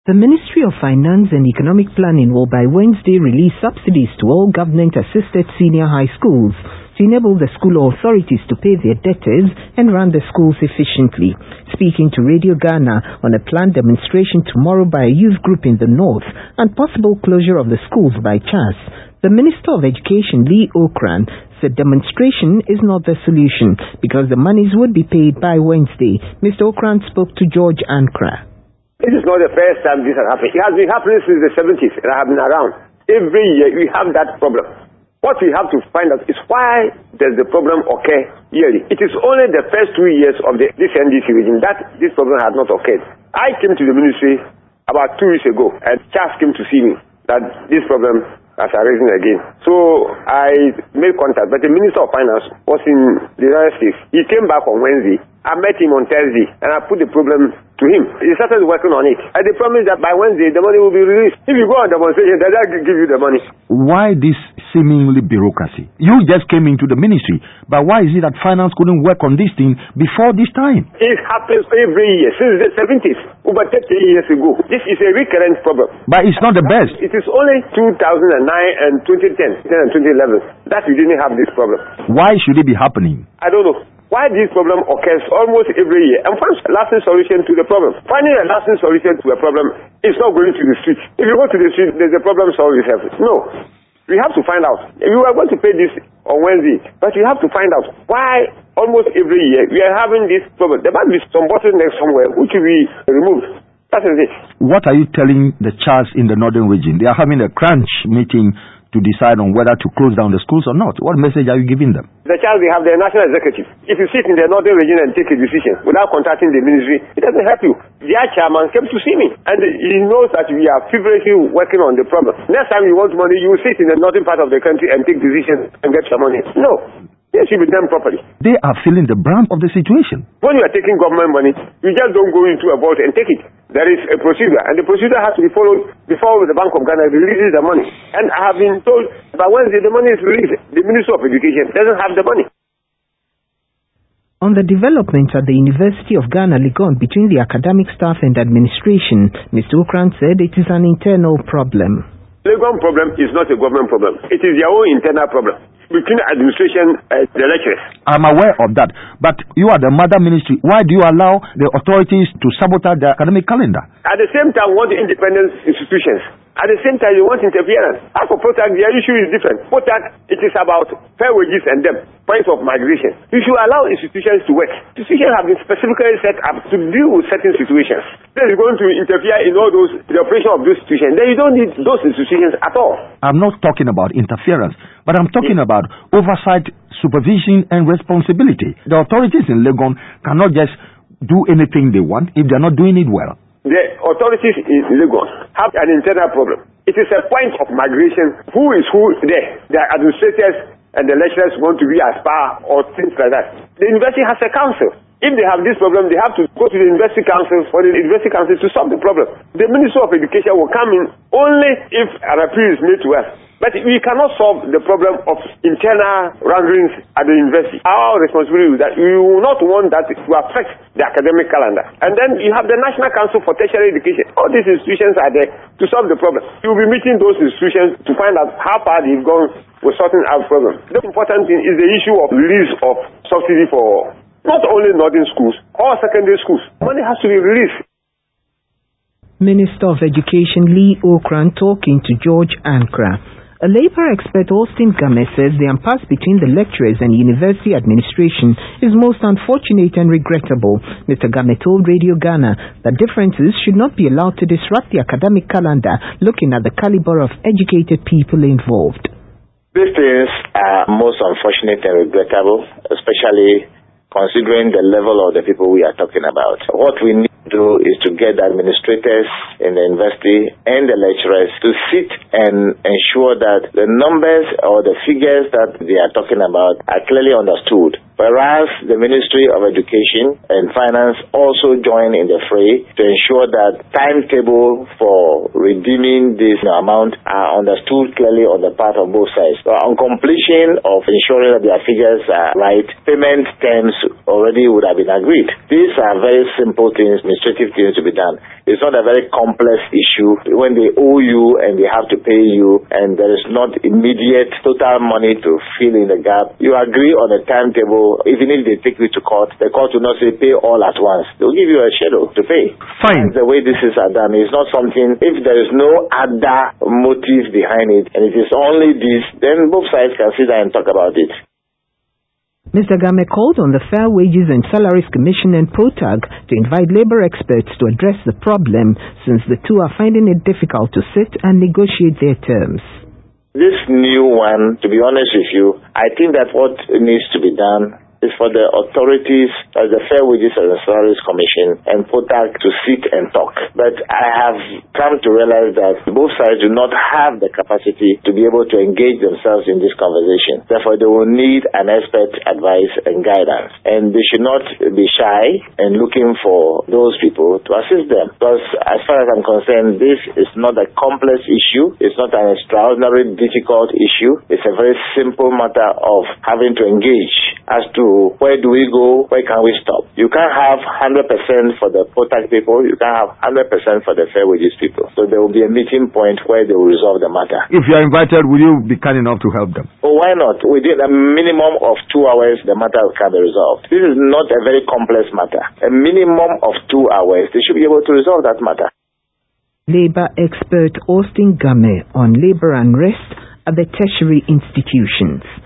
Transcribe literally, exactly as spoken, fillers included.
The Ministry of Finance and Economic Planning will by Wednesday release subsidies to all government-assisted senior high schools to enable the school authorities to pay their debtors and run the schools efficiently. Speaking to Radio Ghana on a planned demonstration tomorrow by a youth group in the north and possible closure of the schools by C H A S, the Minister of Education, Lee Okran, said demonstration is not the solution because the monies would be paid by Wednesday. Mister Okran spoke to George Ankra. This is not the first time this has happened. It has been happening since the seventies. It has been around. Every year we have that problem. What we have to find out is why does the problem occur yearly. It is only the first two years of the, this N D C regime that this problem has not occurred. I came to the ministry about two weeks ago and C H A S came to see me that this problem has arisen again. So I made contact, but the Minister of Finance was in the United States. He came back on Wednesday. I met him on Thursday and I put the problem to him. He started working on it. And they promised that by Wednesday the money will be released. If you go on demonstration, they don't give you the money. Why this seemingly bureaucracy? You just came into the ministry, but why is it that finance couldn't work on this thing before this time? It happens every year since the seventies, over thirty years ago. This is a recurrent problem. But it's not the best. It is only two thousand nine and twenty ten and twenty eleven that we didn't have this problem. Why should it be happening? I don't know. Why this problem occurs almost every year and find a lasting solution to the problem. Finding a lasting solution to a problem is not going to the street. If you go to the street, there's a problem solved itself. No. We have to find out. You are going to pay this on Wednesday, but you have to find out why almost every year we are having this problem. There must be some bottleneck somewhere which will be removed. That is it. What are you telling the C H A S in the northern region? They are having a crunch meeting to decide on whether to close down the schools or not. What message are you giving them? The C H A S, they have their national executive. If you sit in the northern region and take a decision without contacting the ministry, it doesn't help you. Their chairman came to see me and he knows that we are feverishly working on the problem. Next time you want money, you will sit in the northern part of the country and take decisions and get some money. No. It should be done properly. They are feeling the brunt of the situation. When you are taking government money, you just don't go into a vault and take it. There is a procedure, and the procedure has to be followed before the Bank of Ghana releases the money. And I have been told by Wednesday the money is released. The Ministry of Education doesn't have the money. On the development at the University of Ghana, Legon, between the academic staff and administration, Mister Okran said it is an internal problem. Legon problem is not a government problem. It is their own internal problem between administration and the lecturers. I'm aware of that. But you are the mother ministry. Why do you allow the authorities to sabotage the academic calendar? At the same time, we want independent institutions. At the same time, you want interference. As for POTAC, their issue is different. POTAC, it is about fair wages and them, points of migration. You should allow institutions to work. Institutions have been specifically set up to deal with certain situations. Then you're going to interfere in all those, the operation of those institutions. Then you don't need those institutions at all. I'm not talking about interference, but I'm talking yeah. about oversight, supervision, and responsibility. The authorities in Legon cannot just do anything they want if they're not doing it well. The authorities in Lagos have an internal problem. It is a point of migration. Who is who there? The administrators and the lecturers want to be as far or things like that. The university has a council. If they have this problem, they have to go to the university council for the university council to solve the problem. The Ministry of Education will come in only if an appeal is made to us. But we cannot solve the problem of internal wranglings at the university. Our responsibility is that we will not want that to affect the academic calendar. And then you have the National Council for Tertiary Education. All these institutions are there to solve the problem. You will be meeting those institutions to find out how far they've gone with sorting out problems. The important thing is the issue of release of subsidy for not only northern schools, all secondary schools. Money has to be released. Minister of Education Lee Okran talking to George Ankra. A labour expert, Austin Game, says the impasse between the lecturers and university administration is most unfortunate and regrettable. Mister Game told Radio Ghana that differences should not be allowed to disrupt the academic calendar, looking at the calibre of educated people involved. These things are most unfortunate and regrettable, especially considering the level of the people we are talking about. What we need to do is to get the administrators in the university and the lecturers to sit and ensure that the numbers or the figures that they are talking about are clearly understood whereas the Ministry of Education and Finance also join in the fray to ensure that timetable for redeeming this amount are understood clearly on the part of both sides. So on completion of ensuring that their figures are right, payment terms already would have been agreed. These are very simple things, administrative things to be done. It's not a very complex issue. When they owe you and they have to pay you and there is not immediate total money to fill in the gap, you agree on a timetable. Even if they take you to court, the court will not say pay all at once. They'll give you a schedule to pay. Fine. That's the way this is done. It's not something, if there is no other motive behind it and it is only this, then both sides can sit down and talk about it. Mister Game called on the Fair Wages and Salaries Commission and POTAG to invite labor experts to address the problem, since the two are finding it difficult to sit and negotiate their terms. This new one, to be honest with you, I think that what needs to be done is for the authorities, as the Fair Wages and Salaries Commission and POTAG, to sit and talk. But I have come to realize that both sides do not have the capacity to be able to engage themselves in this conversation. Therefore, they will need an expert advice and guidance. And they should not be shy in looking for those people to assist them. Because as far as I'm concerned, this is not a complex issue. It's not an extraordinary difficult issue. It's a very simple matter of having to engage as to where do we go, where can we stop. You can't have one hundred percent for the POTAG people, you can't have one hundred percent for the Fair Wages people. So there will be a meeting point where they will resolve the matter. If you are invited, will you be kind enough to help them? Oh, why not? Within a minimum of two hours, the matter can be resolved. This is not a very complex matter. A minimum of two hours, they should be able to resolve that matter. Labour expert Austin Game on labour unrest at the tertiary institutions.